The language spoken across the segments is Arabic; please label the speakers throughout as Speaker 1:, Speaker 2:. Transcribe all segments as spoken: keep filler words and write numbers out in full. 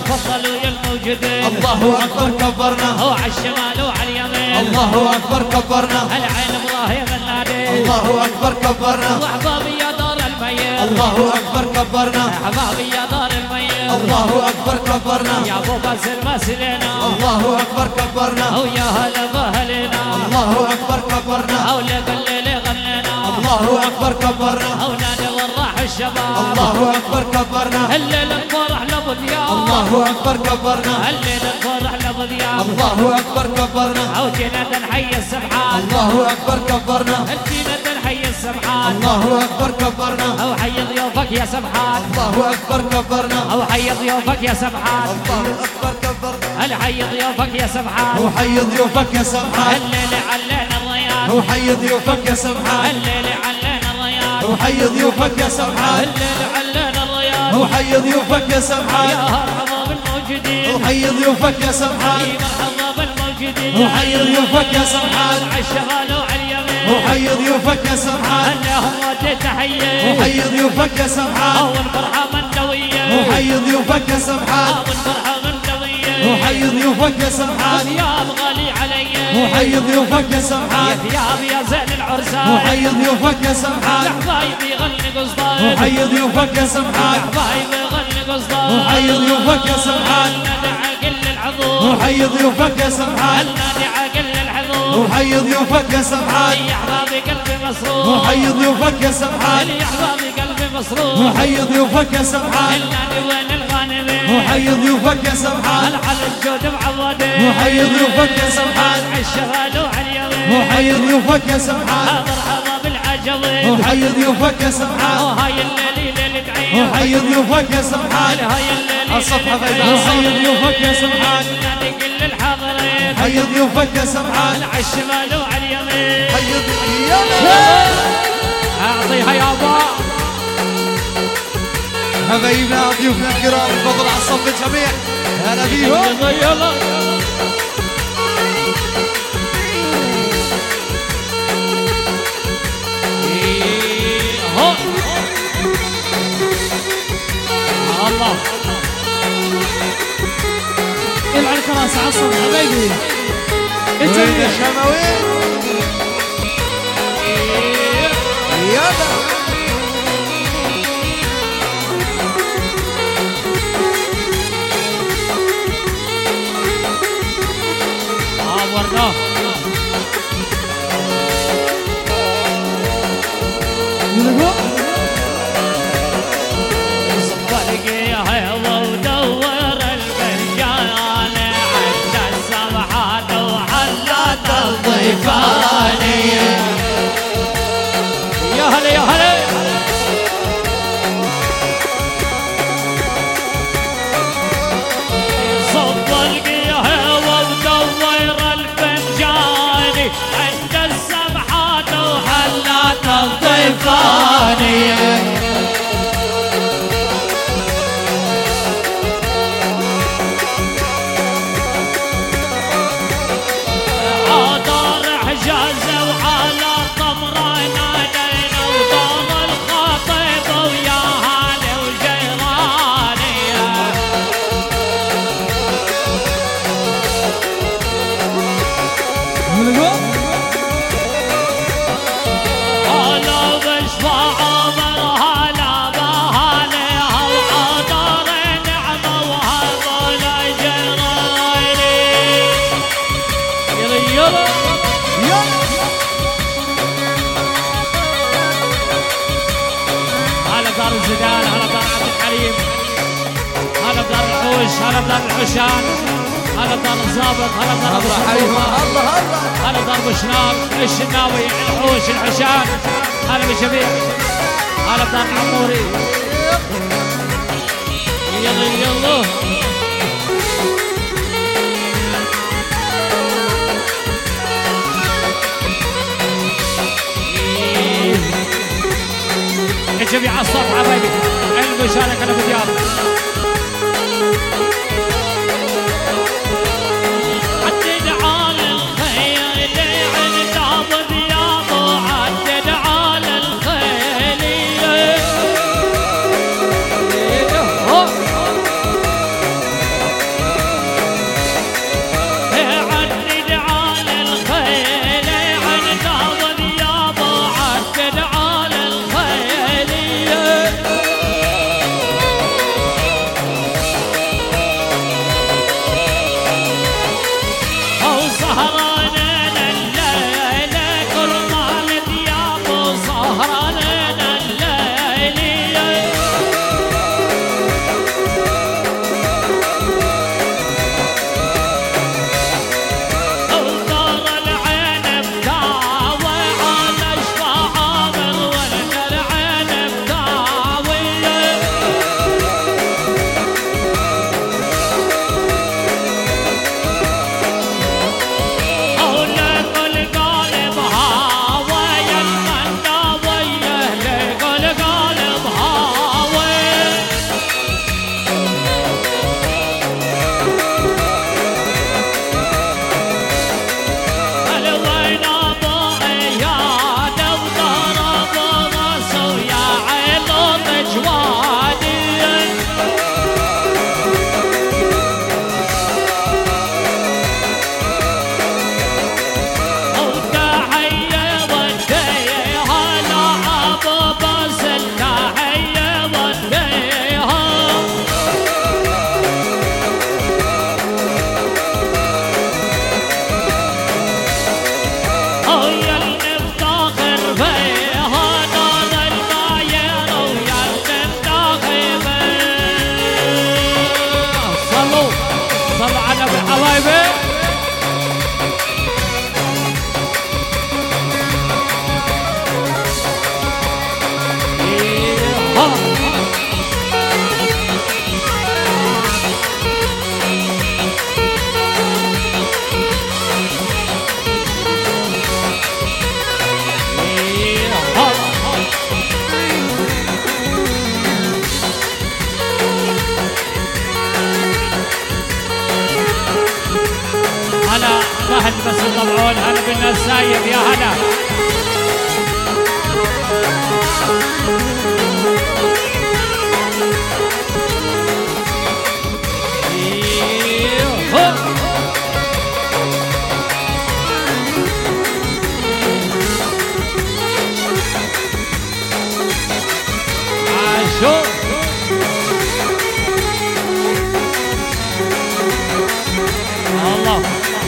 Speaker 1: تفضلوا يا الموجودين.
Speaker 2: الله أكبر كبرنا
Speaker 1: هو على الشمال وعلى اليمين.
Speaker 2: الله أكبر كبرنا
Speaker 1: العين ابراهيم النادي.
Speaker 2: الله أكبر كبرنا
Speaker 1: واحبابي يا دار الميت.
Speaker 2: الله أكبر كبرنا
Speaker 1: احبابي يا دار الميت.
Speaker 2: الله أكبر كبرنا
Speaker 1: يا ابو باسل ما سلينا.
Speaker 2: الله أكبر كبرنا
Speaker 1: او يا هلا بهلنا.
Speaker 2: الله أكبر كبرنا
Speaker 1: او لبلل غنينا.
Speaker 2: الله أكبر كبرنا
Speaker 1: او نادي والراح الشباب.
Speaker 2: الله أكبر كبرنا
Speaker 1: الليل الفرح لابو ضياء.
Speaker 2: الله أكبر كبرنا
Speaker 1: الليل الفرح لابو ضياء.
Speaker 2: الله أكبر كبرنا
Speaker 1: او جينا نحيي السبحان.
Speaker 2: الله أكبر كبرنا
Speaker 1: جينا نحيي السبحان.
Speaker 2: الله أكبر كبرنا
Speaker 1: او حي ضيوفك يا سبحان.
Speaker 2: الله أكبر كبرنا
Speaker 1: او حي ضيوفك يا سبحان.
Speaker 2: الله أكبر كبرنا
Speaker 1: الحي ضيوفك يا سبحان.
Speaker 2: وحي ضيوفك يا سبحان
Speaker 1: الليل علينا الريان.
Speaker 2: وحي ضيوفك يا سبحان
Speaker 1: الليل علينا الريان.
Speaker 2: وحي ضيوفك يا سبحان
Speaker 1: الليل علينا الريان.
Speaker 2: وحي ضيوفك يا سبحان
Speaker 1: يا مرحبا بالموجودين.
Speaker 2: وحي ضيوفك يا سبحان
Speaker 1: يا مرحبا بالموجودين.
Speaker 2: وحي ضيوفك يا سبحان
Speaker 1: على الشمال وعلى اليمين.
Speaker 2: وحي ضيوفك يا سبحان
Speaker 1: اللهم وديت تحيه.
Speaker 2: وحي ضيوفك يا سبحان
Speaker 1: اول فرحه مندويه.
Speaker 2: وحي ضيوفك يا سبحان
Speaker 1: اول فرحه مندويه.
Speaker 2: وحي ضيوفك يا سبحان
Speaker 1: ثياب غالي علي.
Speaker 2: وحي ضيوفك يا
Speaker 1: يا
Speaker 2: سبحان
Speaker 1: ثياب يا زين العرسان.
Speaker 2: وحي ضيوفك يا سبحان
Speaker 1: حبايبي غني قصدان.
Speaker 2: وحي ضيوفك يا سبحان
Speaker 1: حبايبي غني قصدان.
Speaker 2: وحي ضيوفك يا سبحان
Speaker 1: النادي عقل العذور.
Speaker 2: وحي ضيوفك يا سبحان
Speaker 1: النادي عقل العذور.
Speaker 2: وحي ضيوفك يا سبحان
Speaker 1: يا احبابي قلبي مسرور.
Speaker 2: وحي ضيوفك يا سبحان
Speaker 1: يا احبابي قلبي مسرور.
Speaker 2: وحي ضيوفك يا سبحان
Speaker 1: النادي وين الغانمين.
Speaker 2: وحي ضيوفك يا سبحان
Speaker 1: على الجود معودين.
Speaker 2: وحي ضيوفك يا سبحان
Speaker 1: على الشمال وعلى اليمين.
Speaker 2: وحي ضيوفك يا سبحان
Speaker 1: مرحبا بالعجوين.
Speaker 2: وحي ضيوفك يا سبحان
Speaker 1: وهاي الليلة ليلة عيد.
Speaker 2: وحي ضيوفك يا سبحان
Speaker 1: هاي الليلة
Speaker 2: الصفحة بيضاء وحي ضيوفك يا سبحان
Speaker 1: نادي كل الحاضرين.
Speaker 2: وحي ضيوفك يا سبحان
Speaker 1: على الشمال وعلى اليمين.
Speaker 2: حي ضيوفك
Speaker 1: اعطيها يابا.
Speaker 2: حبايبنا ضيوفنا الكرام تفضل على الصف الجميع هلا بيهم
Speaker 1: يلا يلا. الله يلعن كراسي عصب حبايبي. انت
Speaker 2: وين يا شماوين يلا
Speaker 1: عورناه. صفرقيها ودور الفنجان. عند السبحات وحلت الضيفان. يا هلا يا هلا. صفرقيها ودور الفنجان. عند السبحات وحلت الضيفان. الزيدان. هلا بدار عبد الحليم. هلا بدار الحوش. هلا بدار الحشان. هلا بدار الزابط. هلا بدار ابو
Speaker 2: الله الله
Speaker 1: هلا بدار ابو شناب الشناوي الحوش الحشان. هلا بالجميع. هلا بدار العموري. يلا يلا. الجميع الصف حبايبي. المشاركة لابو دياب. عدد على الخيل عند ابو دياب. عدد على الخيل. اهل بس يطلعون. هلا بالناس سايب يا هلا. عاشو الله.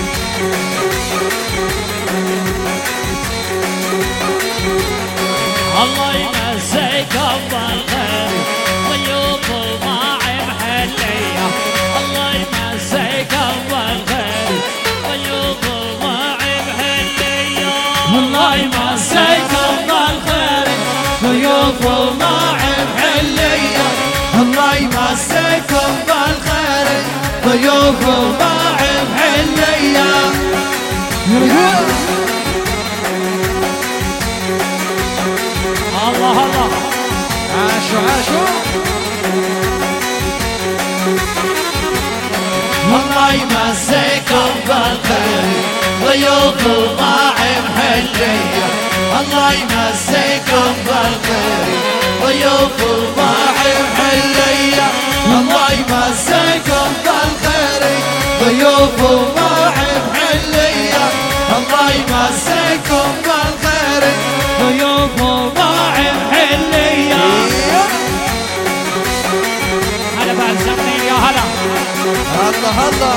Speaker 1: الله يمسيكم بالخير ضيوف الماعي محلية. الله يمسيكم بالخير ضيوف الماعي محلية. الله يمسيكم بالخير ضيوف الماعي محلية.
Speaker 2: الله يمسيكم بالخير ضيوف الماعي محلية.
Speaker 1: الله الله.
Speaker 2: عاشو عاشو. الله يمسيكم بالخير ضيوف الماعي محلية. الله يمسيكم بالخير ضيوف الماعي محلية. الله يمسيكم بالخير ضيوف الماعي محلية. الله يمسيكم بالخير
Speaker 1: ضيوف الماعي محلية. هلا بعد سنين يا هلا.
Speaker 2: الله الله.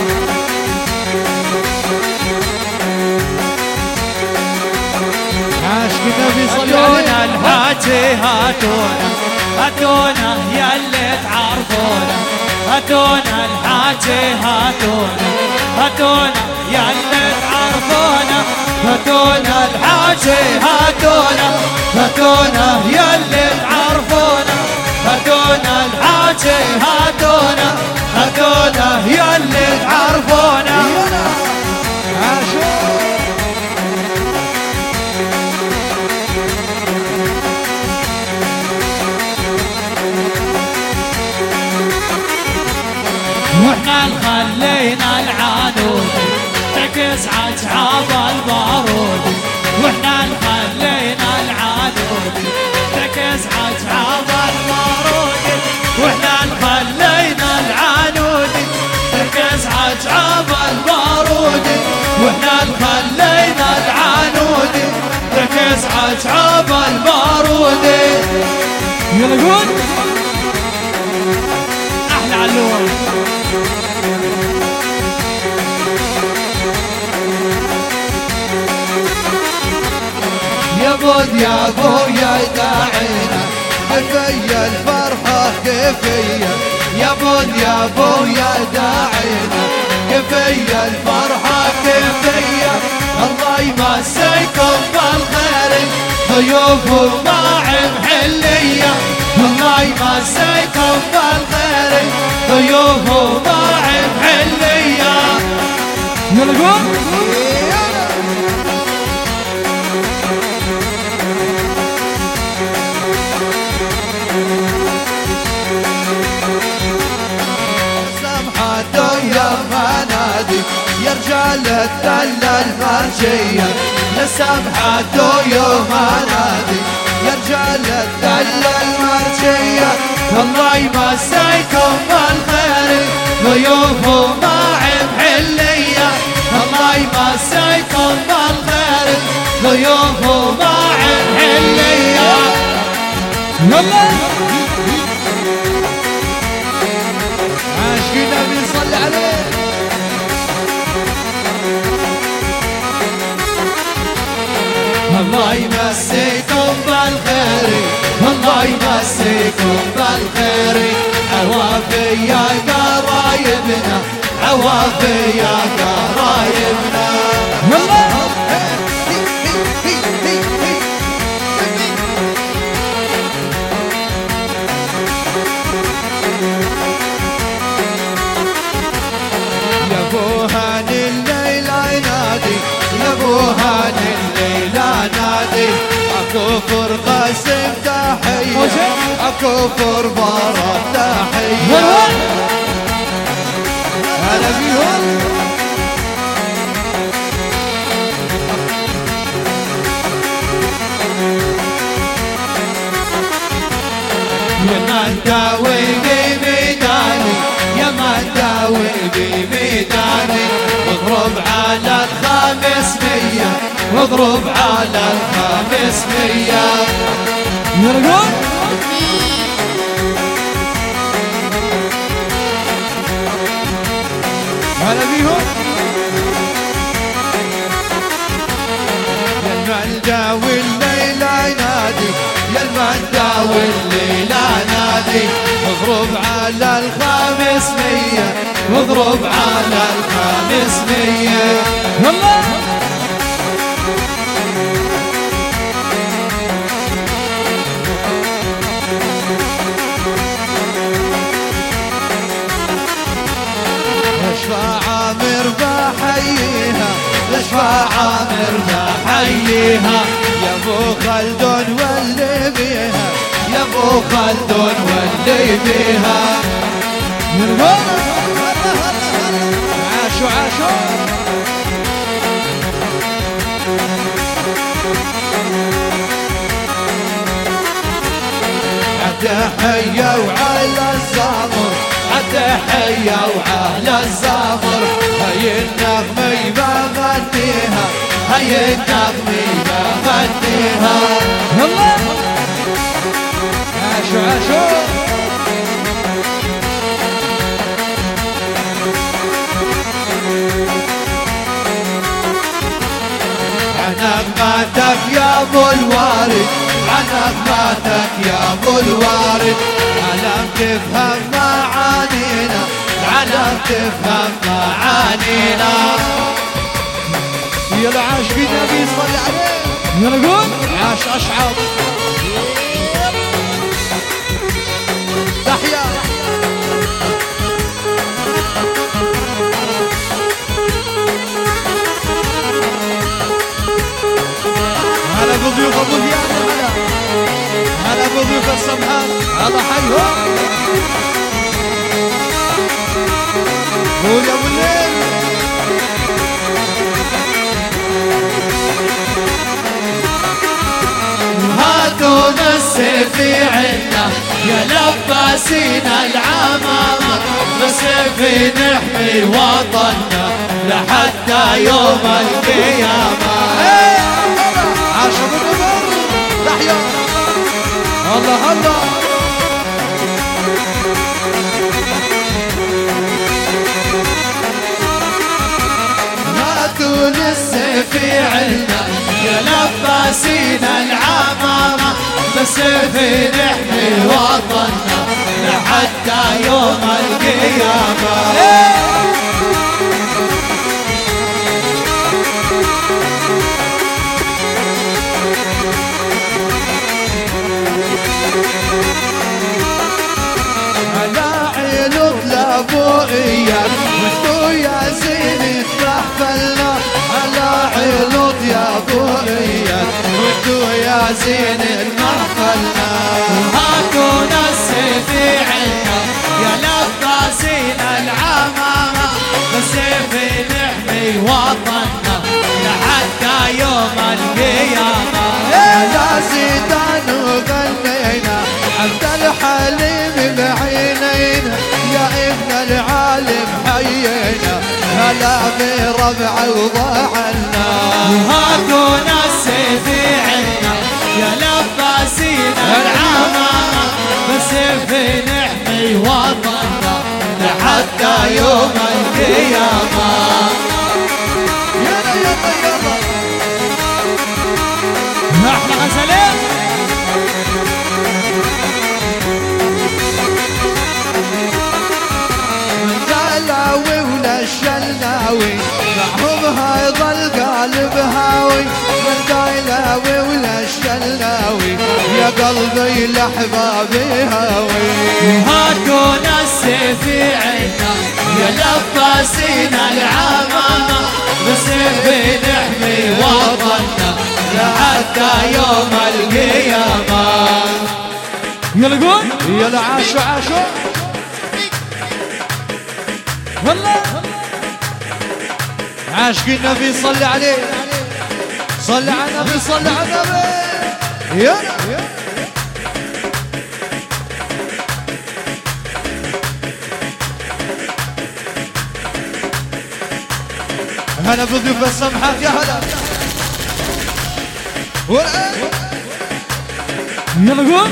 Speaker 2: عاشق النبي صلى الله عليه وسلم.
Speaker 1: هاتونا الهاتي هاتونا هاتونا يا اللي تعرفونا. هاتونا الهاتي هاتونا هاتونا يا اللي تعرفونا. هاتونا الهاتي هاتونا هاتونا يا اللي تعرفونا. هاتونا الهاتي هاتونا هاتونا يا اللي تعرفونا.
Speaker 2: عاشو.
Speaker 1: واحنا خلينا العنود تعكس عجعاب البارود. واحنا خلينا العنود تعكس عجعاب البارود. واحنا خلينا العنود تعكس عجعاب البارود. واحنا خلينا العنود تعكس عجعاب البارود. يلا قول احلى علوم.
Speaker 2: يا بود يا ابويا داعينا كفية الفرحة كفية. يا بود يا ابويا داعينا كفية الفرحة كفية. الله يمسيكم بالخير ضيوف الماعي محلية. الله يمسيكم بالخير ضيوف الماعي محلية.
Speaker 1: يلا قول
Speaker 2: يا منادي يا رجال الدلة المرجية. لسمحته يوم انادي يا رجال الدلة المرجية. الله يمسيكم بالخير ضيوف وماعي محلية. الله يمسيكم بالخير ضيوف وماعي محلية.
Speaker 1: يلا
Speaker 2: عاشق النبي صلى عليه. الله يمسيكم بالخير الله يمسيكم بالخير. عوافي يا قرايبنا عوافي يا قرايبنا. يا ابو هاني الليلة ينادي يا ابو هاني الليلة نادي. اكو فرقة سم تحية اكو فربارة تحية. هلا بيهم. المنجاوي بميداني واضرب على الخامس مية واضرب على الخامس مية
Speaker 1: يرقون
Speaker 2: هلا بيهم يا المنجاوي الليلة ينادي يا المنجاوي الليلة نادي اضرب على الخامس مية واضرب على الخامس مية
Speaker 1: والله
Speaker 2: لشفا عامر بحييها لشفا عامر بحييها يا ابو خلدون واللي بيها يا ابو خلدون واللي بيها عاشوا عاشوا تحية وعلى الزمر تحية وعلى الزمر هاي النغمة بغنيها هاي النغمة بغنيها
Speaker 1: والله
Speaker 2: عاشوا عاشوا عنك ماتك يا ابو الوارد عنك ماتك يا ابو الوارد علم تفهم معانينا علم تفهم معانينا يا العاشق النبي صلي عليه
Speaker 1: يرقون
Speaker 2: عاش اشعر تحيا هلا بضيوف ابو زياد هلا هلا بضيوف السمحان هلا حيهم قول يا ابو الليل هاتونا السيف عنا يا لباسين العمامة بسيف نحمي وطننا لحتى يوم القيامة عاشوا بالنمر تحيا الله الله هاتوا السيف عنا يا لباسين العمامة بسيف نحمي وطننا لحتى يوم القيامة ابويا وانتو يا زين تحفلنا على عيلوط يا ابويا وانتو يا زين تحفلنا هاتونا السيف عنا يا لباسين العمامة بالسيف نحمي وطننا لحتى يوم القيامة لا زيدان وغنينا عبد الحليم بعينينا يا ابن العالم حيينا هلا بربع وضعنا هاتونا السيف عنا يا لباسين العمامة بالسيف نحمي وطننا لحتى يوم القيامة يلا يلا يلا
Speaker 1: احنا غزلين
Speaker 2: الشلاوي ولا الشلاوي معهم هيضل قلب هاوي من دايلاوي ولا الشلاوي يا قلبي لحبابي هاوي
Speaker 1: هاتونا السيف عنا يا لباسين العمامة بسيف نحمي وطننا لحتى يوم القيامة يلا قول
Speaker 2: يلا عاشوا عاشوا
Speaker 1: والله
Speaker 2: عاشق النبي صلي عليه صلي على النبي صلي على النبي يلا هلا بضيوف السمحات يا هلا.
Speaker 1: يلا قول.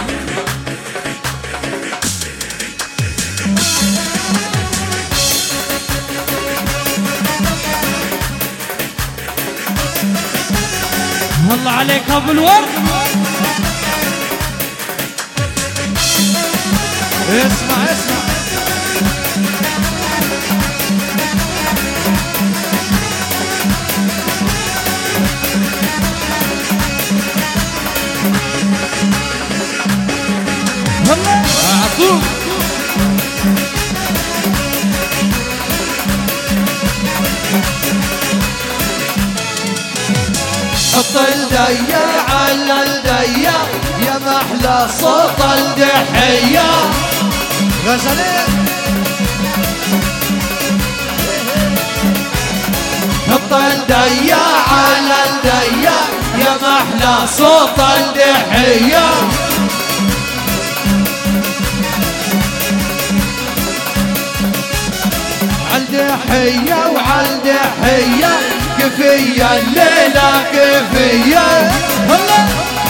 Speaker 1: الله عليك ابو الورد.
Speaker 2: اسمع اسمع
Speaker 1: هلا
Speaker 2: عطوه. حط الدية على الدية يا محلى صوت الدحية. غزلين. حط الدية على الدية يا محلى صوت الدحية. عالدحية وعالدحية كفية الليلة كفية. هلا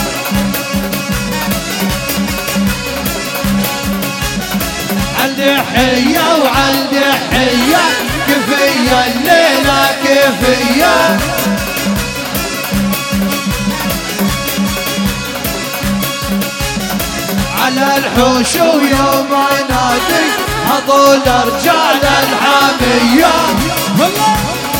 Speaker 2: عالدحية وعالدحية كفية الليلة كفية. على الحوش ويوم ينادي هذول رجال الحامية. هلا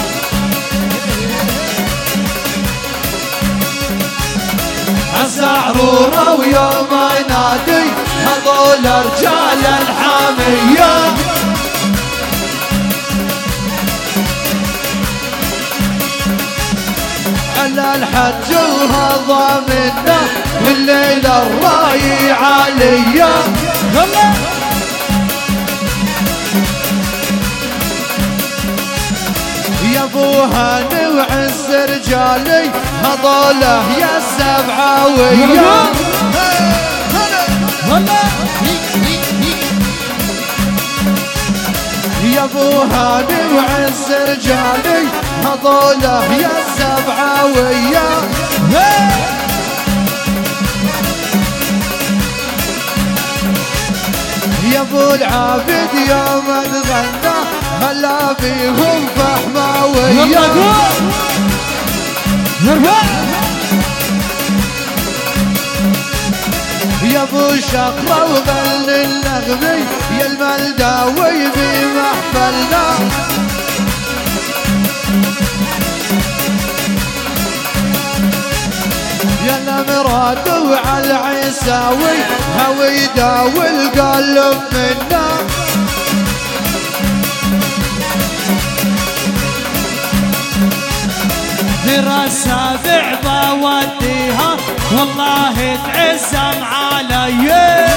Speaker 2: عالزعرورة ويوم ينادي هذول رجال الحامية. على الحج وهذا منا الليلة الراي عليا. هلا يا ابو هاني وعز رجالي هذوله يا السبعاوية. يا ابو هاني وعز رجالي هذوله يا السبعاوية. يا ابو العابد يوم تغنى هلا بيهم فحماوية. يا ابو شقرة وغني النغمي يا الملداوي بمحفلنا. يا المراد وعلى العيساوي هوي داوي القلب منا.
Speaker 1: ذرة السابع بوديها والله تعزم علي.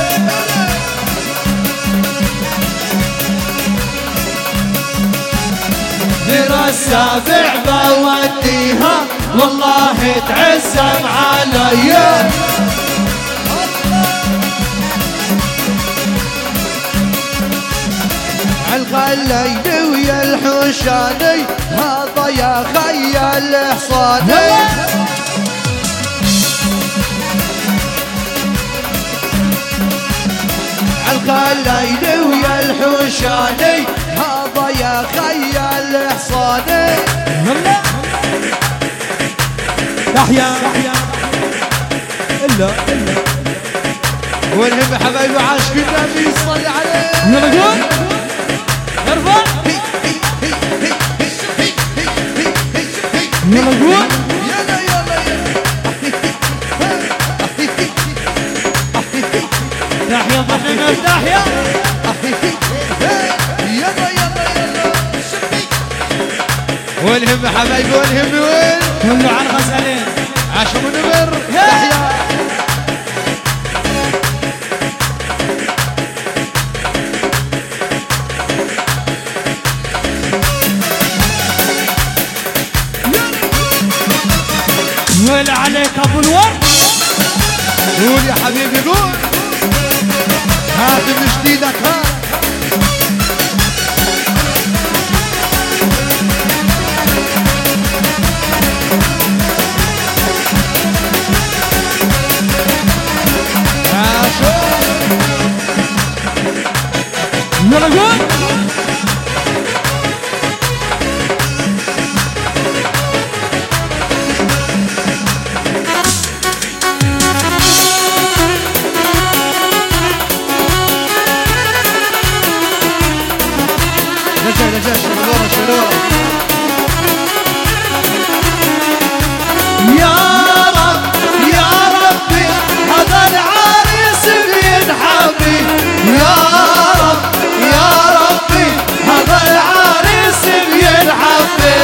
Speaker 2: ذرة السابع بوديها والله تعزم علي. عالخليلي ويا الحوشاني هذا يا خي الحصاني. عالخليلي ويا الحوشاني هذا يا خي الحصاني.
Speaker 1: تحيا الا
Speaker 2: والهم حبايبي عاشق النبي صلي عليه.
Speaker 1: يلا قول ارفع. يلا قول.
Speaker 2: يلا يلا يلا.
Speaker 1: تحيا ضحنا تحيا.
Speaker 2: يلا يلا يلا. والهم حبايبي والهم وين
Speaker 1: كله على الغزالين.
Speaker 2: عاشق ونمر. تحيا
Speaker 1: ويل عليك ابو الورد.
Speaker 2: قول يا حبيبي قول. هات من جديدك هات. جاي جاي شلورة شلورة. يا رب يا ربي هذا العريس بينحبي. يا رب يا ربي هذا العريس بينحبي.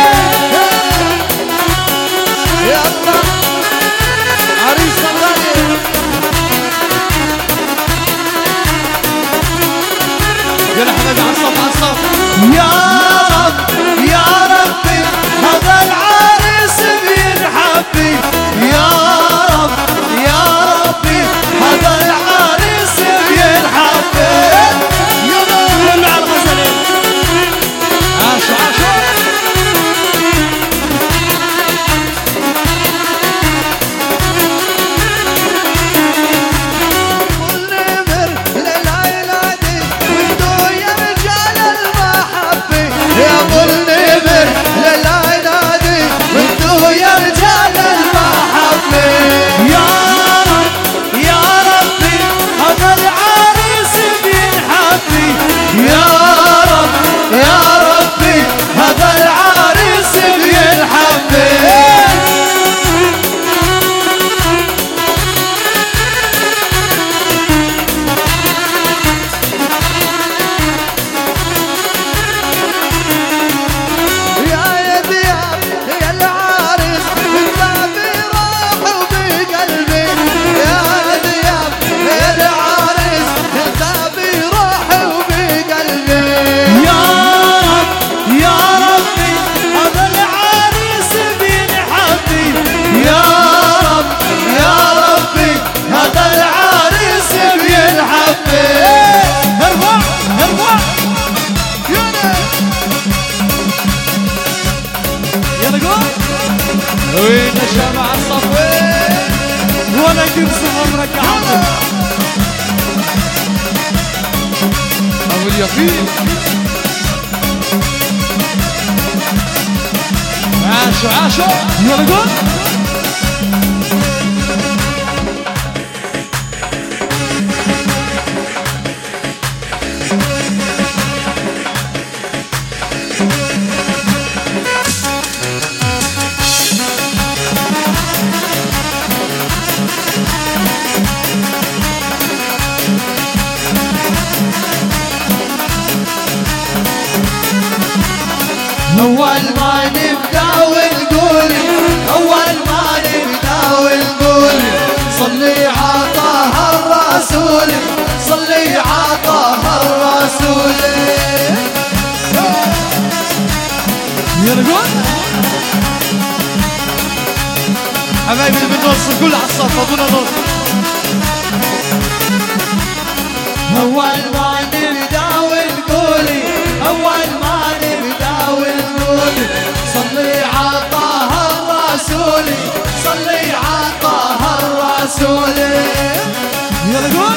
Speaker 2: يلا عريس الغالي يا حبيبي عالصف عالصف. يا رب يا ربي هذا العريس بينحبي. يا رب يا ربي هذا العريس بينحبي. يلا مع الغزلين عاشوا عاشوا. وين الشمع الصفوين ولا تمسح عمرك يا عمرو ابو اليقين. عاشوا عاشوا يلا قول. أول ما نبدأ ونقول أول ما نبدأ ونقول صلي على طه الرسول صلي على طه الرسول. يلا قول حبايبي اللي بالنص الكل على الصف أبونا نص. أول ما نبدأ ونقول أول ما نبدأ ونقول صلي على طه الرسول صلي على طه الرسول. يلا قول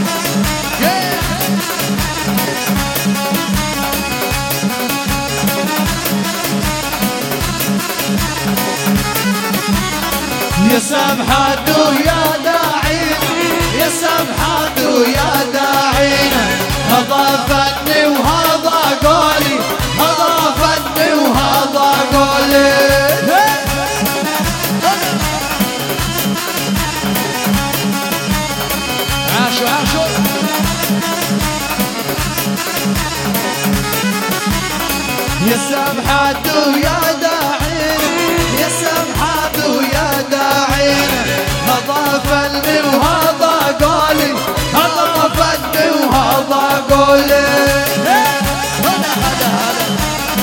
Speaker 2: يا سبحات ويا داعين يا سبحات ويا داعين. هذا فني وهذا قولي هذا فني وهذا قولي. عاشوا عاشوا يا سبحات ويا داعين يا سبحات ويا داعين. هذا فني وهذا قولي هذا فني وهذا قولي. هلا هلا هلا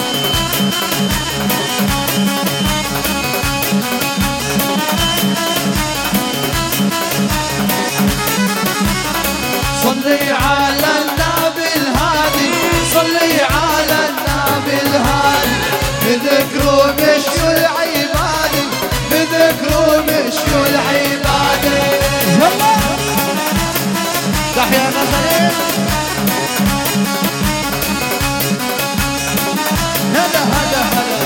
Speaker 2: صلي على النبي الهادي صلي على النبي الهادي. بذكره مشوا العبادي بذكره مشوا العبادي. يلا تحيا نزلين هلا هلا هلا.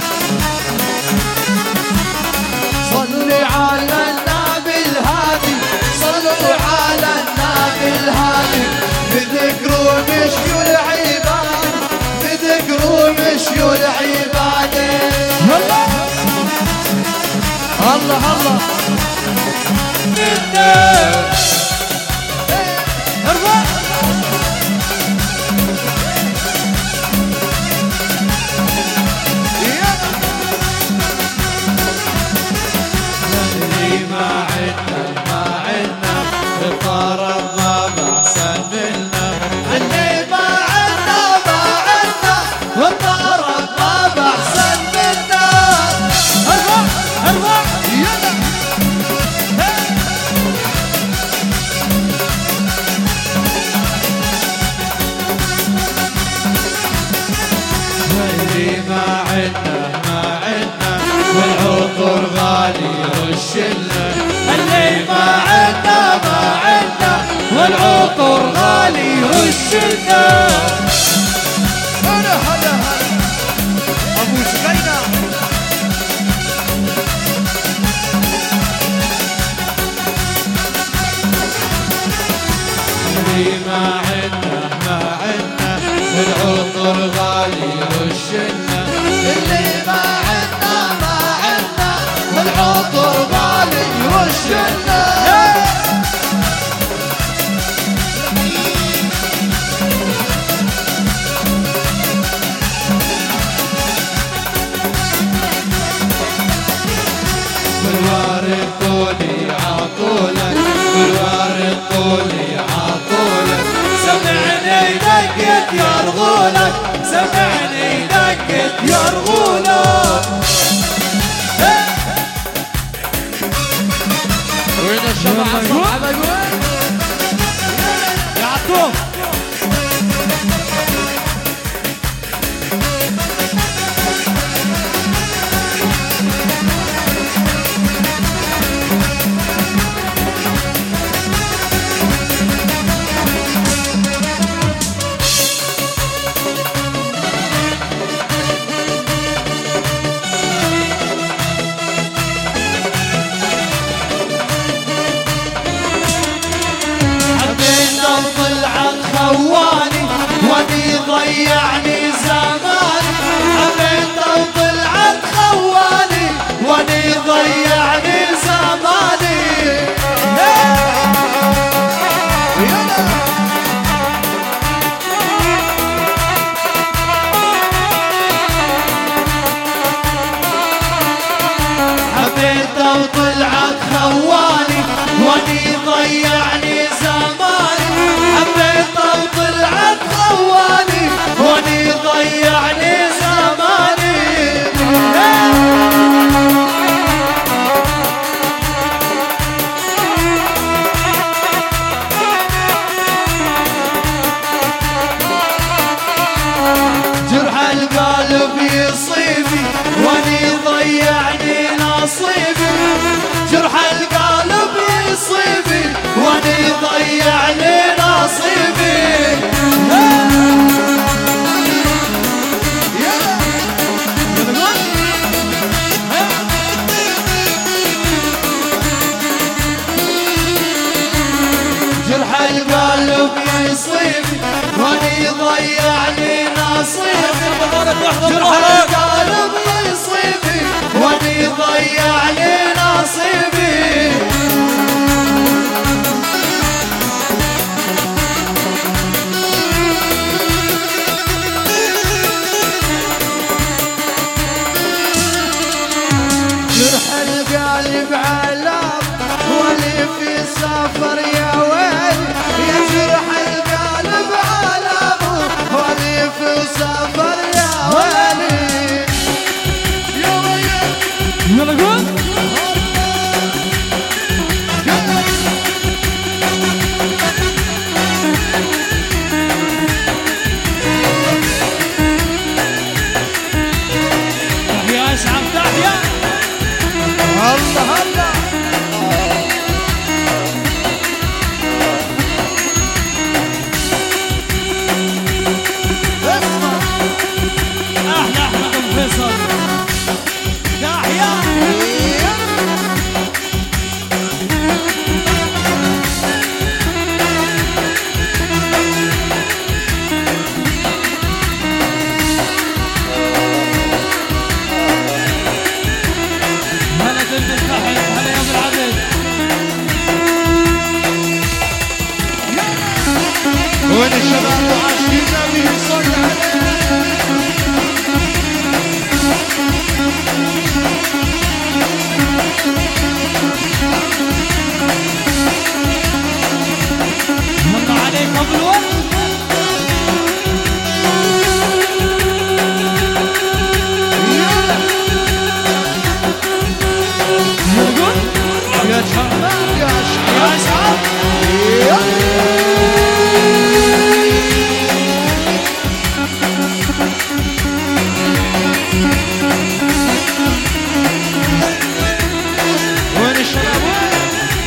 Speaker 2: صلي على النبي الهادي صلوا على النبي الهادي. بذكره مشوا العبادي والعبادة. الله الله ارفع اللي ما عنا ما عنا الطرب ما بحسن منا. اللي ما عنا ما عنا والطرب ما بحسن منا. ارفع ارفع يلا اللي ما عنا ما عنا والعطر غالي رشلنا. اللي ما عنا ما عنا والعطر غالي رشلنا. هلا هلا هلا ابو شقينا. اللي ما عنا ما عنا العطر غالي رشلنا. اللي ما عنا ما عنا والعطر غالي رشلنا. بالوارد طولي عطولك بالوارد طولي عطولك. سمعني دقت يرغولك سمعني دقت يرغولك. وين الشباب الصحابة وين يا عطوف؟ خواني ودي ضيعني زماني. حبيت وطلعت خواني ودي ضيعني زماني. حبيت وطلعت خواني ودي ضيعني زماني. حبيت وطلعت خواني ودي ضيعني زماني. جرح القلب يصيبي ودي ضيعني نصيبي. جرح القلب يصيبي ودي ضيعني نصيبي. جرح القلب يصيبي ودي ضيعني نصيبي. جرح القلب يصيبي ودي ضيعني نصيبي. جرح القلب علام ولي في سفر يا ويل. يا جرح القلب علام ولي في سفر يا ويلي. يا ويل يلا قول
Speaker 1: يا اسعد تحيا.
Speaker 2: الله الله اسمع الشباب وعاشقين النبي صل عليه.
Speaker 1: الله عليك ابو الولد.
Speaker 2: يا شباب يا شباب وين الشباب وين؟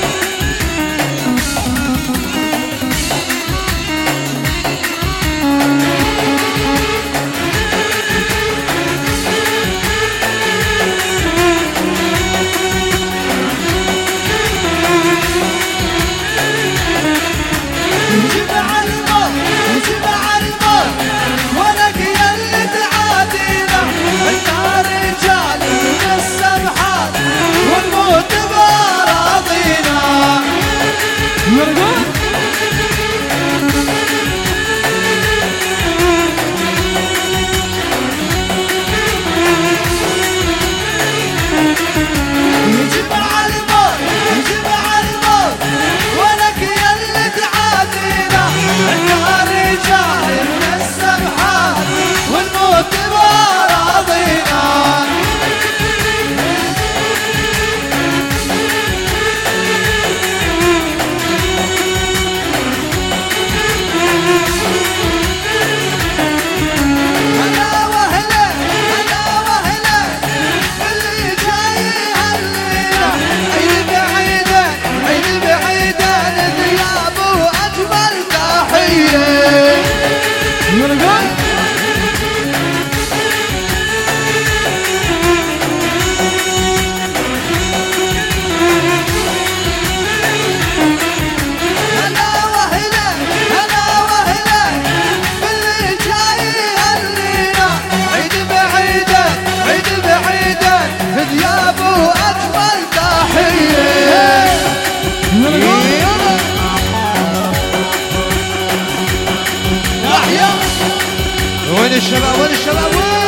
Speaker 2: وين الشباب وين الشباب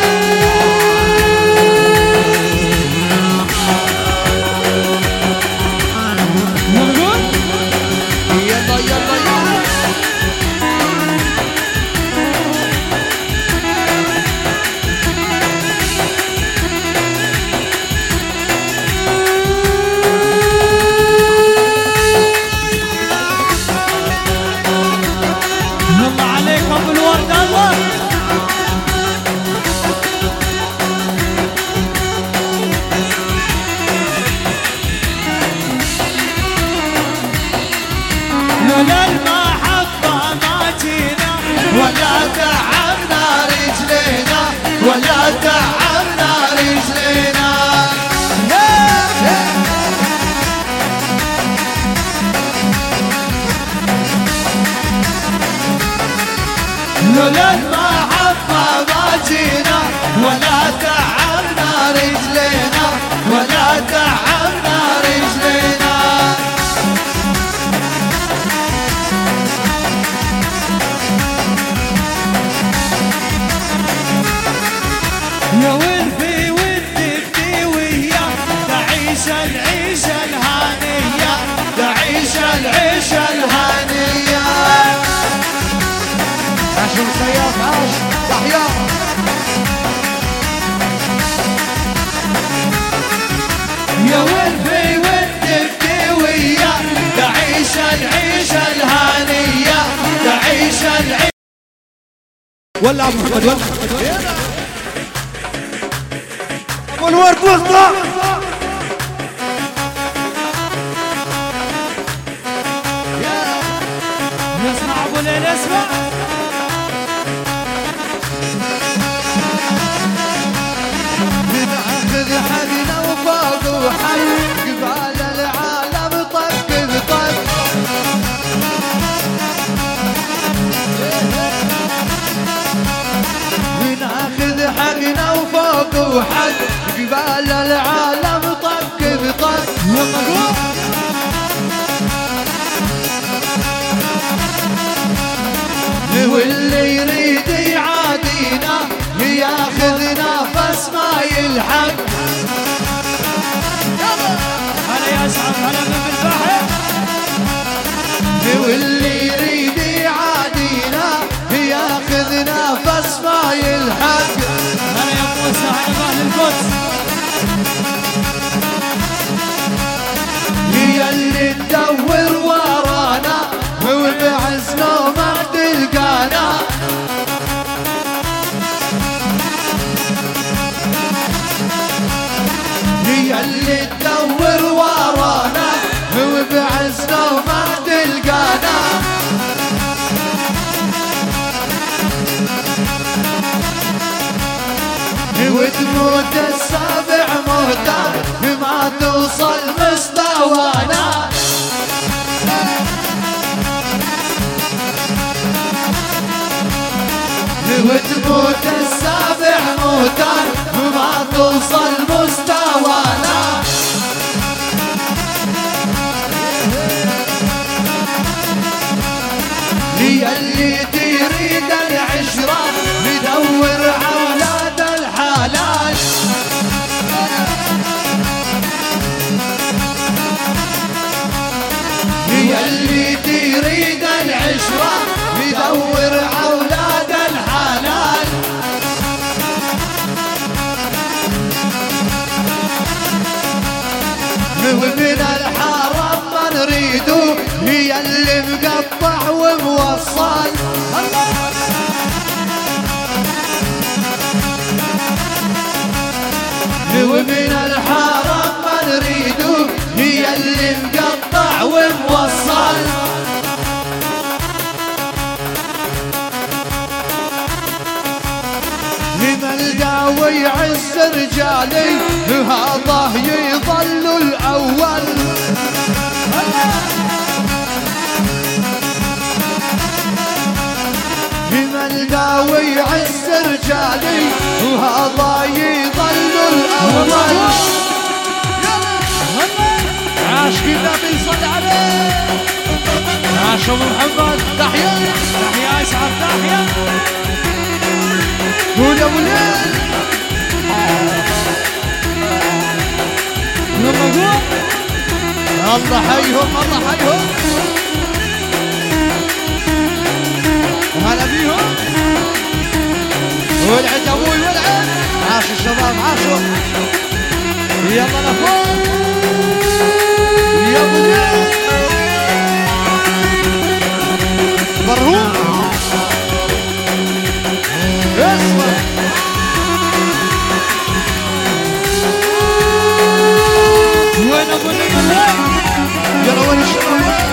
Speaker 2: وين؟ يلا يلا يلا
Speaker 1: الله عليك ابو الورد. الله لولا المحبة ما جينا
Speaker 2: ولا تعبنا رجلينا ولا تعبنا رجلينا. لولا المحبة ما جينا ولا تعبنا رجلينا ولا تعبنا رجلينا.
Speaker 1: يا ولفي ودي وياه تعيش العيشة الهانية
Speaker 2: تعيش العيشة الهانية. عاش الخياط عاش تحيا.
Speaker 1: يا ولفي ودي وياه تعيش العيشة الهانية تعيش العيشة.
Speaker 2: ولا ابو محمد ولا ابو الورد وسطى.
Speaker 1: نسمع ابو ليل اسمع.
Speaker 2: بناخذ حقنا وفوق وحل قبال العالم طق بطق. بناخذ حقنا وفوق وحل قبال العالم طق بطق.
Speaker 1: يلا قول.
Speaker 2: ياخذنا نفس ما يلحق.
Speaker 1: هلا يا اسعد هلا من بالبحر.
Speaker 2: واللي يريد يعادينا ياخذ نفس ما يلحق.
Speaker 1: هلا يا موسى هلا باهل القدس.
Speaker 2: هي اللي تدور ورانا وبعزنا وما تلقانا. هي اللي تدور ورانا وبعزنا وما تلقانا. وتموت السابع موتان ما توصل مستوانا. وتموت السابع موتان ما توصل مستوانا. هي اللي تريد العشرة ندور أولاد الحلال. هي اللي تريد العشرة ندور أولاد الحلال. ومن الحرم ما نريدو هي اللي مقطع وموصل. ومن الحرم ما نريدو هي اللي مقطع وموصل. لمن قاوي عز رجالي هذا يظل الأول. لمن قاوي عز رجالي وهذا يظل الأول. عاش النبي صلى عليه. عاش ابو محمد. تحية
Speaker 1: تحية اسعد تحية.
Speaker 2: قول يا ابو الليل.
Speaker 1: يلا قول.
Speaker 2: الله حيهم الله حيهم. وهلا بيهم. ولعت ابوي ولعت. عاش الشباب عاشوا. يلا لفوق يا ابو الليل. برهوم اسمع.
Speaker 1: وين ابو الليل؟
Speaker 2: يلا وين الشباب؟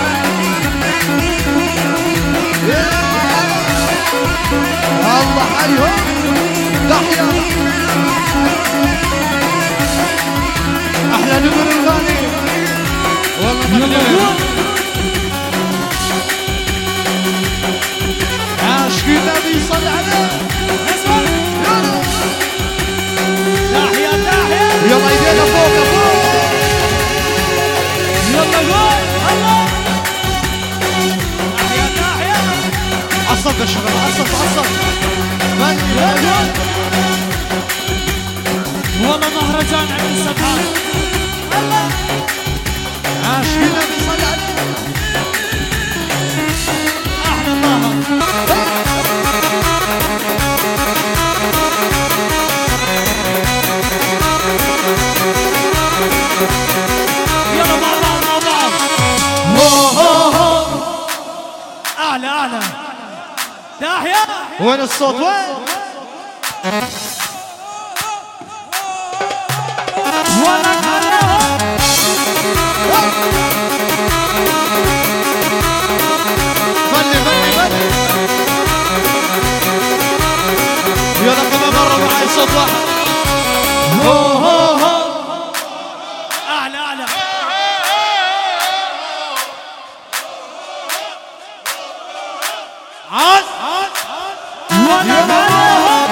Speaker 2: الله حيهم. تحية احلى نمر الغالي والله. عاشق النبي صلى عليه.
Speaker 1: تحية تحية.
Speaker 2: يلا ايدينا فوق فوق.
Speaker 1: يلا قول. الله. تحية تحية.
Speaker 2: عصب يا شباب عصب عصب. من
Speaker 1: قول. والله مهرجان عند السبحان. الله.
Speaker 2: عاشق النبي صلى عليه.
Speaker 1: احلى الله. يلا مع بعض مع بعض.
Speaker 2: هو هو هو.
Speaker 1: اعلى اعلى. تحية.
Speaker 2: وين الصوت وين؟
Speaker 1: ولا كرهها.
Speaker 2: فني فني فني. يلا كمان مرة معي صوت واحد. هو هو هو.
Speaker 1: اعلى اعلى.
Speaker 2: عاد
Speaker 1: ولا كرهها.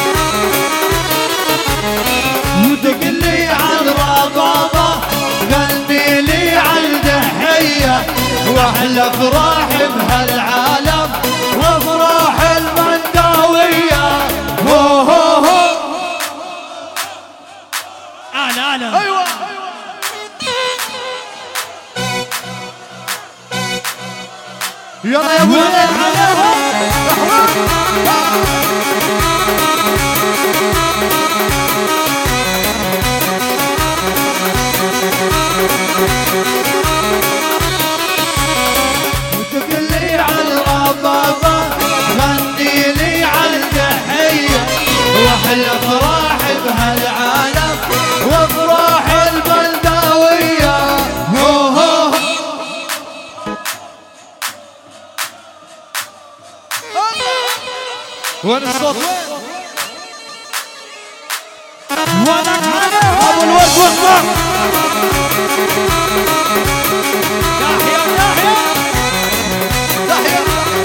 Speaker 2: وتقلي عن ربابة قال واحلى افراح بهالعالم وافراح المنداوية. هو هو هو
Speaker 1: اعلى اعلى.
Speaker 2: ايوه يلا يا ابو وتقول لي على الربابة غني لي على التحية واحلى افراح بهالعالم وافراح البلداوية. هو هو وين الصوت؟
Speaker 1: ولك
Speaker 2: ابو الورد واطلع.
Speaker 1: تحية تحية
Speaker 2: تحية.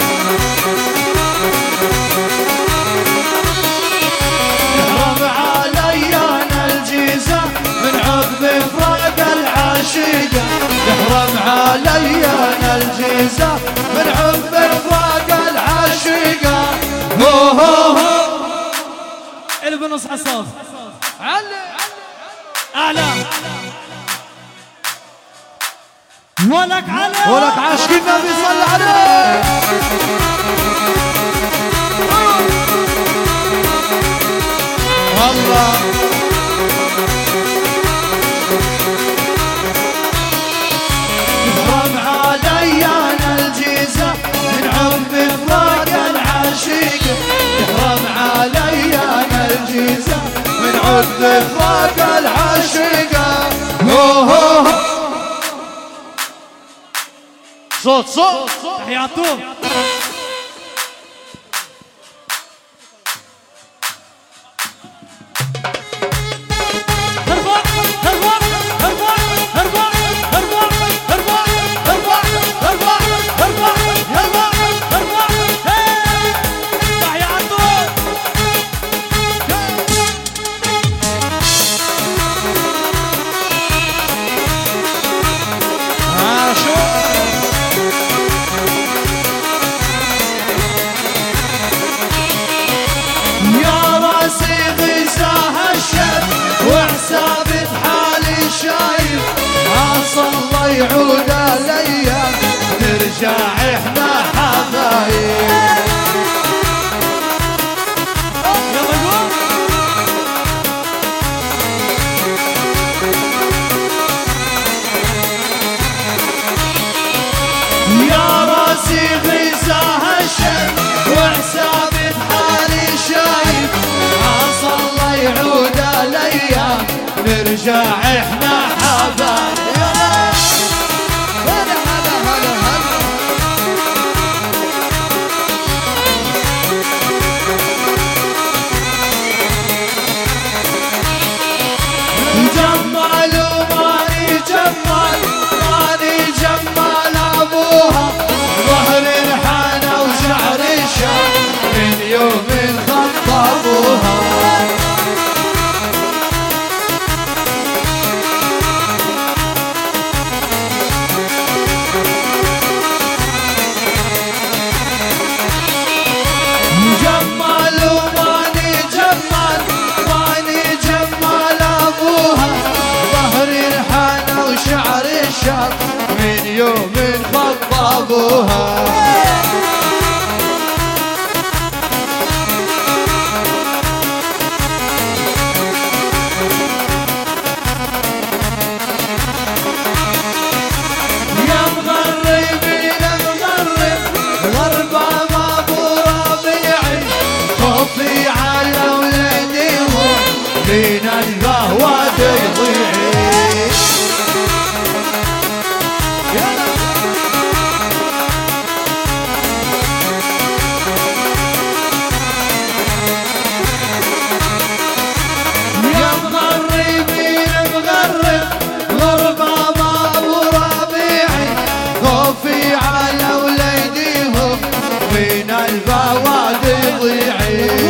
Speaker 2: يحرم علي انا الجيزة من عقب فراق العاشقة. يحرم علي انا الجيزة من عقب فراق العاشقة. هو هو هو
Speaker 1: اللي بنص حصاف
Speaker 2: علي
Speaker 1: اعلى. ولك على
Speaker 2: ولك عاشق النبي صلى عليه. الله يحرم علي انا الجيزة من عقب فراق العاشقة. يحرم علي انا الجيزة من عقب فراق العاشقة. هو هو صوت صوت
Speaker 1: تحياتو ارفع ارفع ارفع ارفع ارفع ارفع ارفع ارفع ارفع ارفع ارفع تحياتو
Speaker 2: يا راسي غزاها الشب وحسابي بحالي شايف عسى الله يعود الايام نرجع احنا حبايب.
Speaker 1: يلا قول
Speaker 2: يا راسي غزاها الشب وحسابي بحالي شايف عسى الله يعود الايام نرجع احنا حبايب. هلا هلا هلا هلا جمال وماني جمال ماني جمال ابوها ظهر الحانة وشعر الشام من يوم خطبوها. جمال وماني جمال ماني جمال ابوها ظهر الحانة وشعر الشام من يوم خطبوها. يا مغربين مغرب غربة ما ابو ربيعي خوفي على ولدي بين القهوة يضيعي. يا مغربين مغرب غربة ما ابو ربيعي خوفي على وليديهم بين البوادي يضيعي.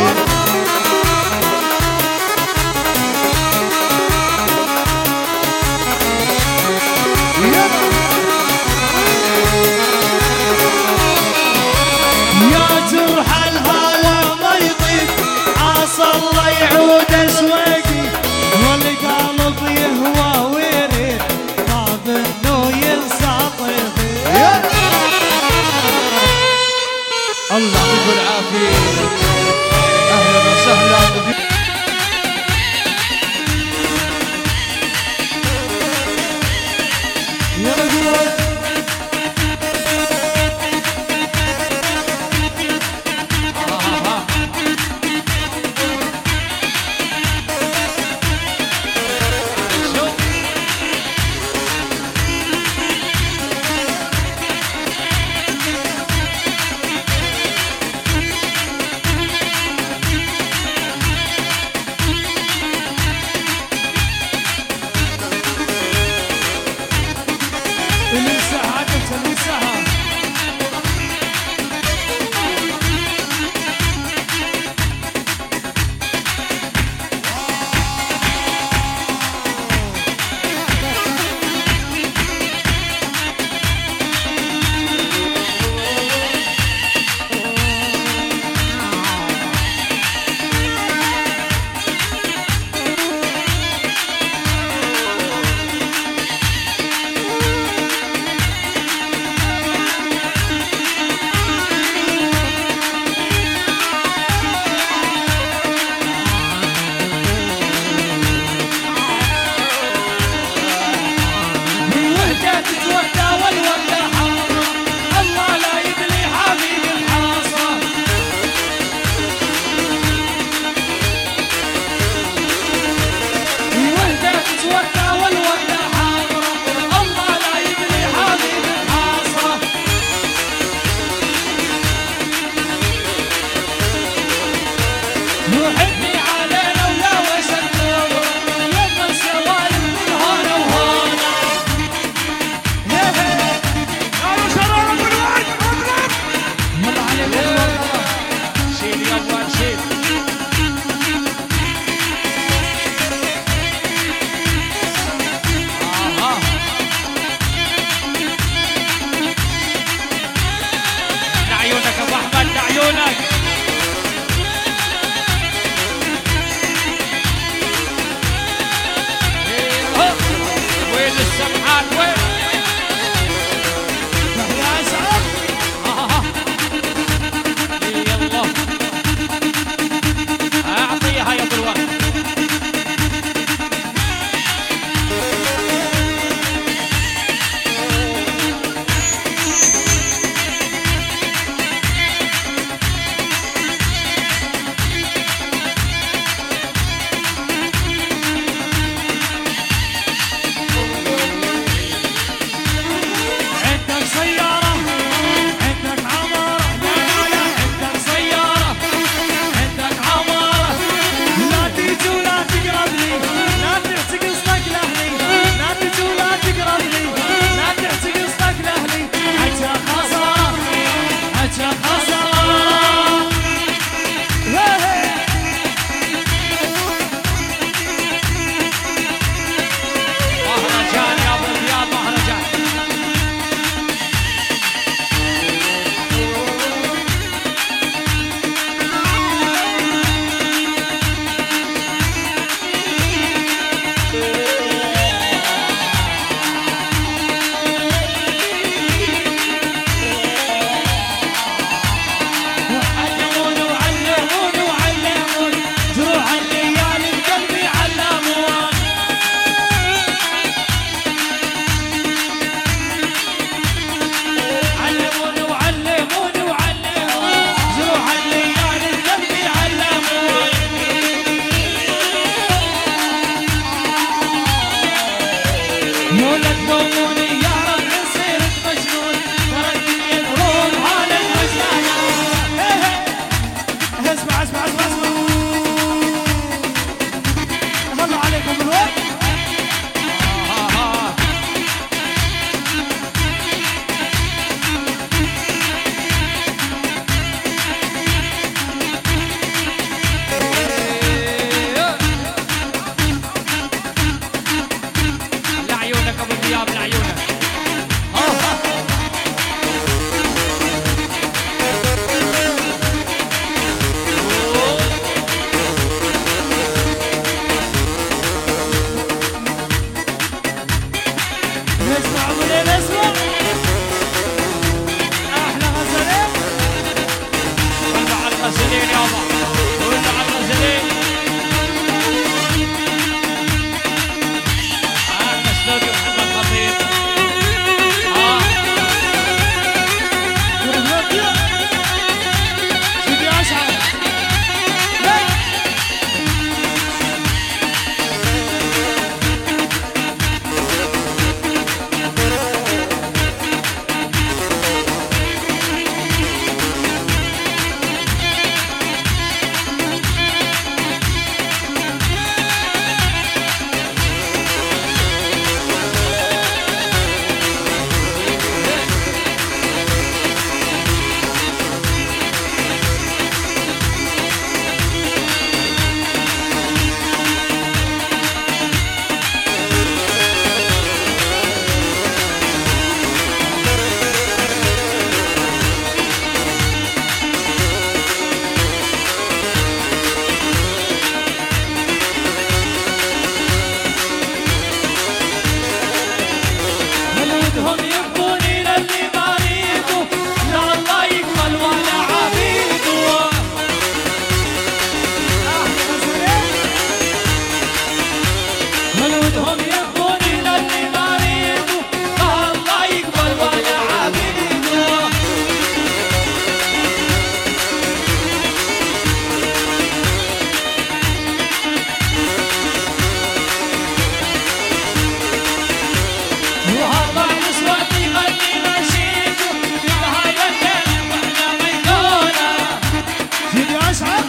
Speaker 1: وهربع نسوتي غني نشيد بهاي الليل واحنا ميدونا.
Speaker 2: سيدي أسعد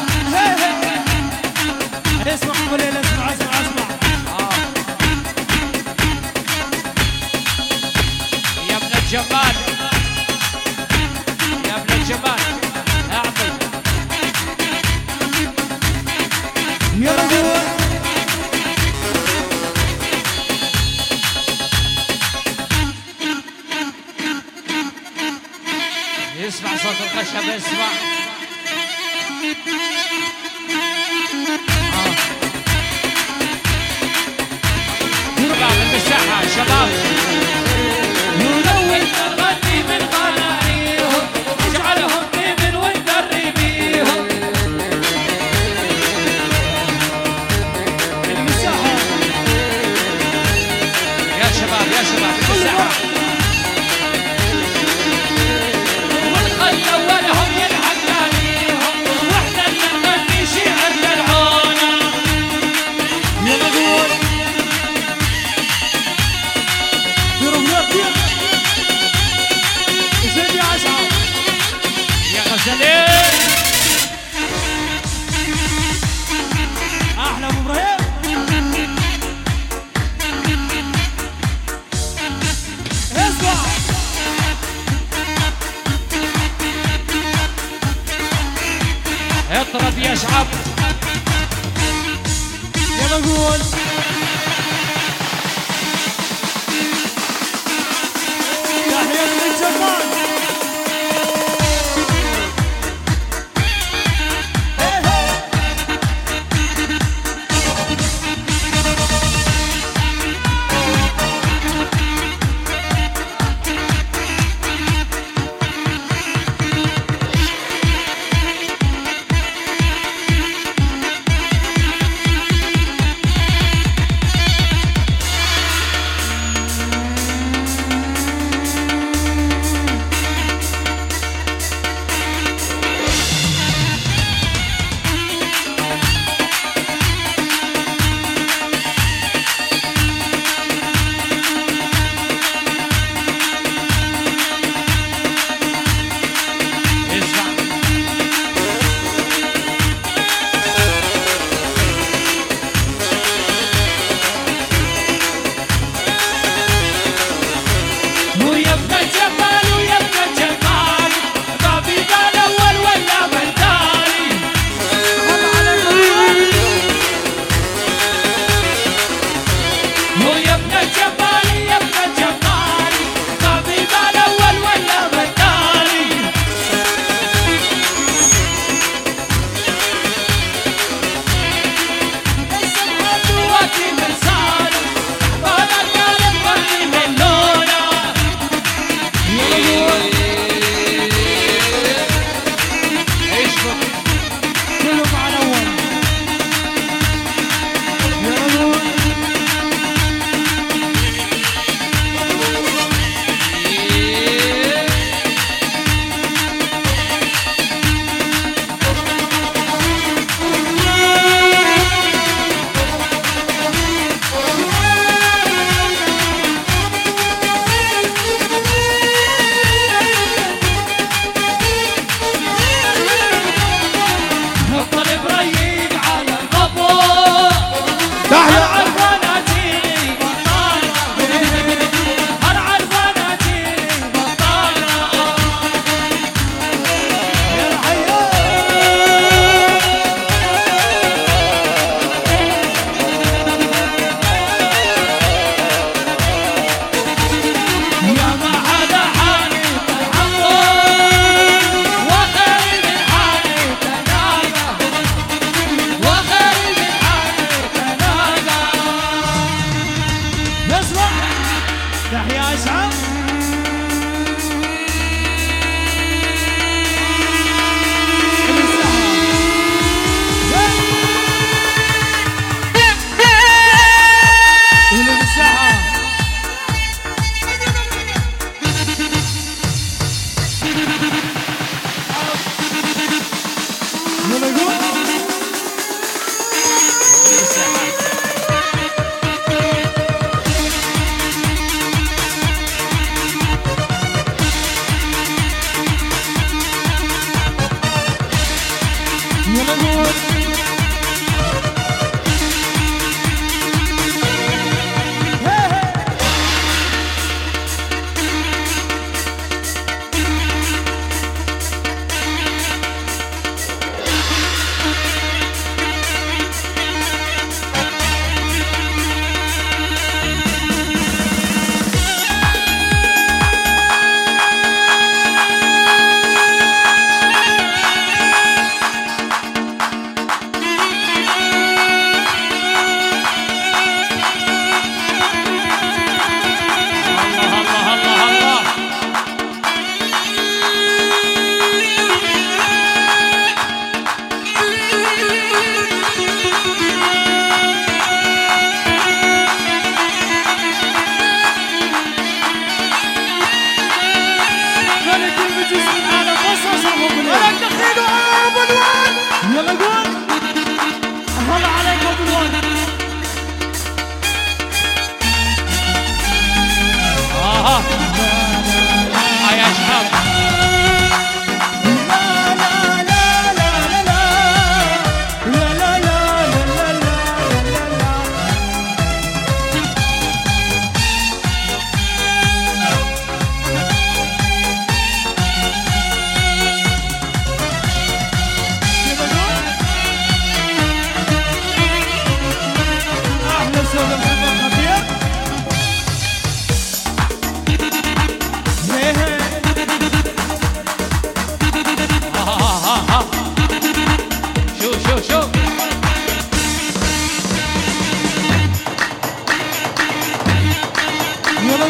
Speaker 2: اسمع ابو ليلى اسمع اسمع اسمع
Speaker 1: آه. يا ابن الجمال يا ابن الجمال اعطي
Speaker 2: يا رجل.
Speaker 1: يسمع صوت الخشب يسمع. شباب المساحة شباب نلون نغني من غنائيهم نجعلهم طيبين وندري بيهم.
Speaker 2: المساحة
Speaker 1: يا شباب يا شباب المساحة ونخلي أولهم يلحق ثانيهم واحنا اللي نغني شيعة العونة.
Speaker 2: يا رجل سيدي أسعد
Speaker 1: يا غزالين
Speaker 2: أحلى أبو إبراهيم. اسمع
Speaker 1: اطرب يا شعب
Speaker 2: يا بقول تحية للجمال.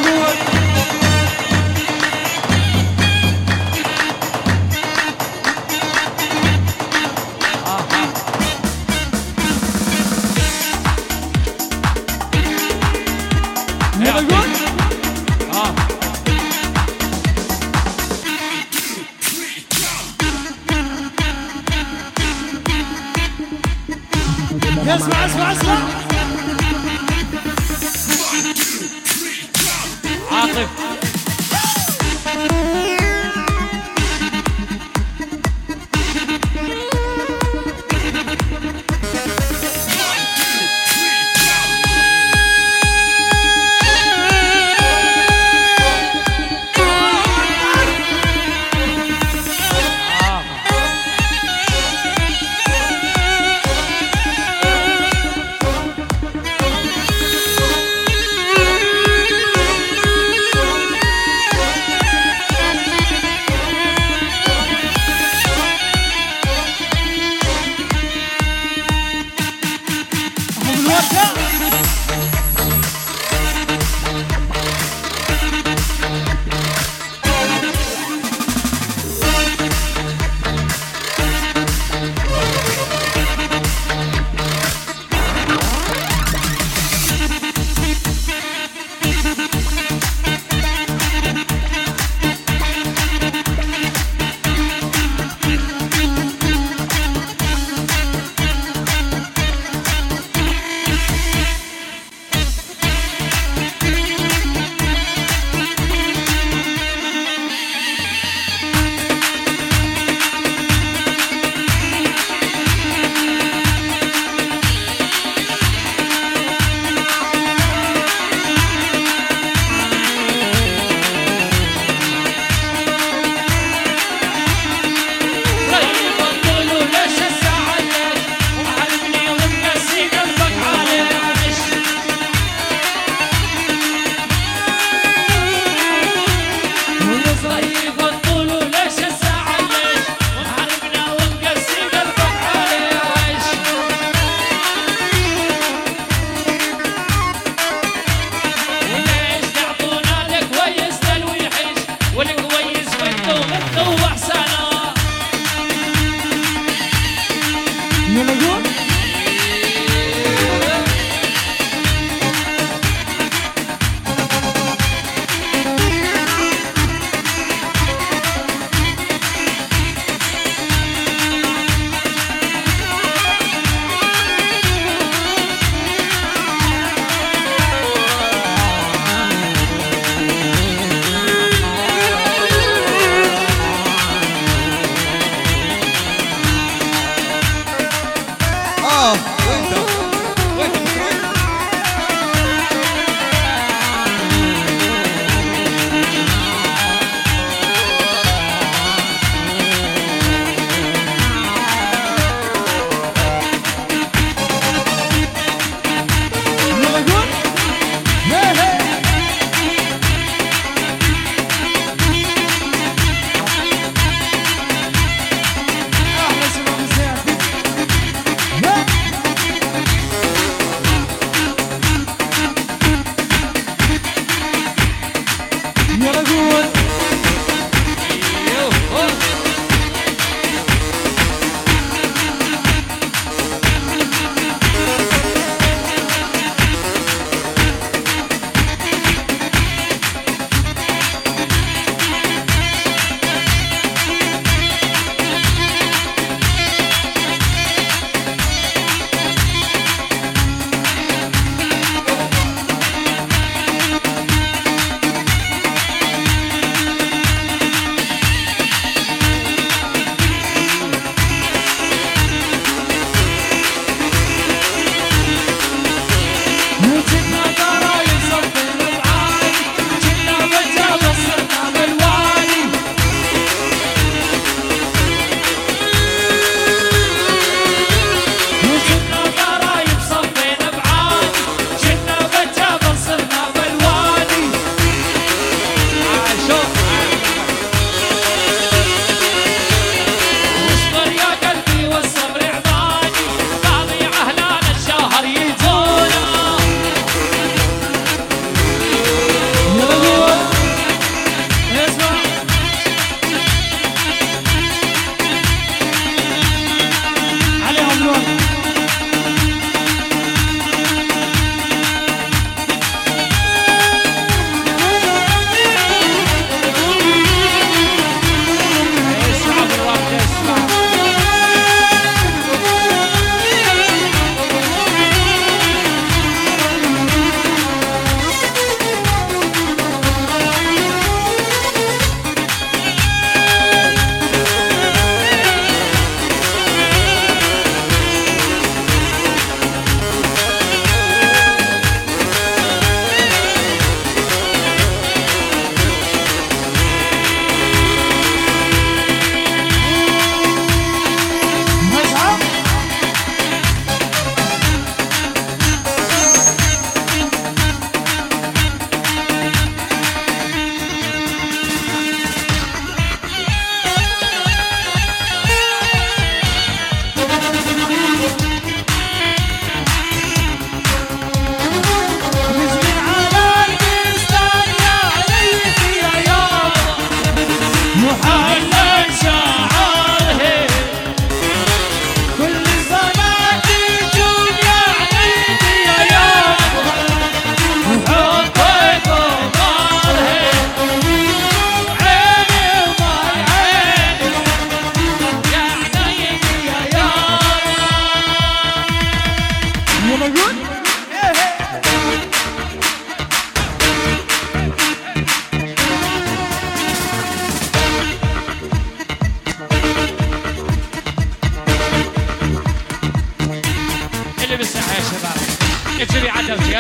Speaker 2: قول. يلا قول.
Speaker 1: اه
Speaker 2: اسمع اسمع اسمع.
Speaker 1: عاطف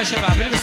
Speaker 1: شباب